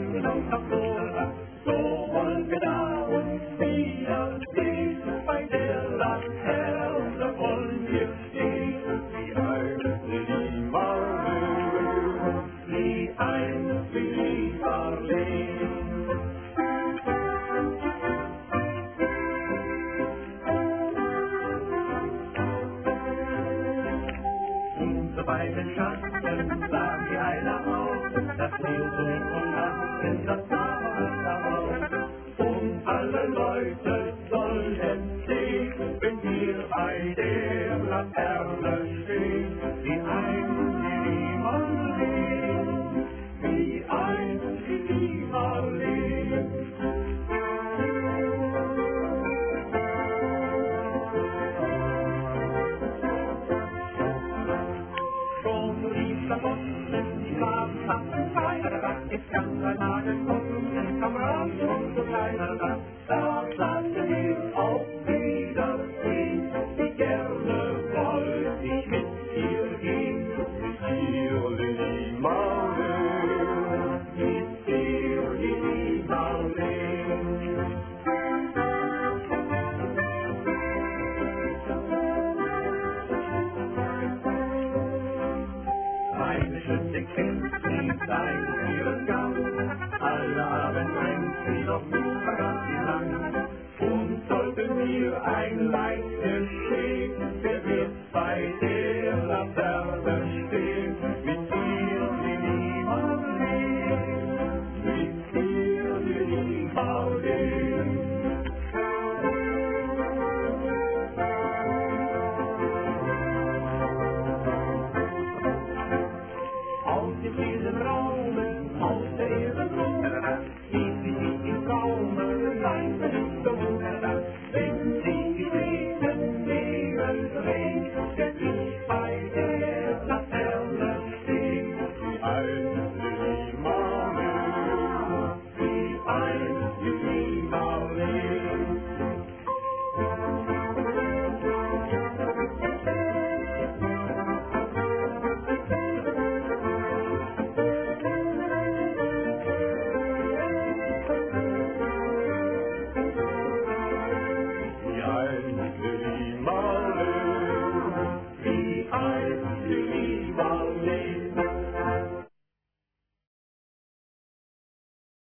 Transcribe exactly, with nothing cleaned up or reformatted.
singen und nach Wohlwach. So wollen wir da uns wiedersehen, bei der Laterne wollen wir stehen, wie einst Lieberlee, wie einst Lieberlee. Unsere beiden Schatten sahen wie einer aus, das Leben und Lachen, das war daraus. Und alle Leute sollen sehen, wenn wir bei der Laterne stehen, wie einst die Lieberlee, wie einst die Lieberlee. Schon rief der Boss, die Farben hatten Feier, ist ganz ein Nagelkopf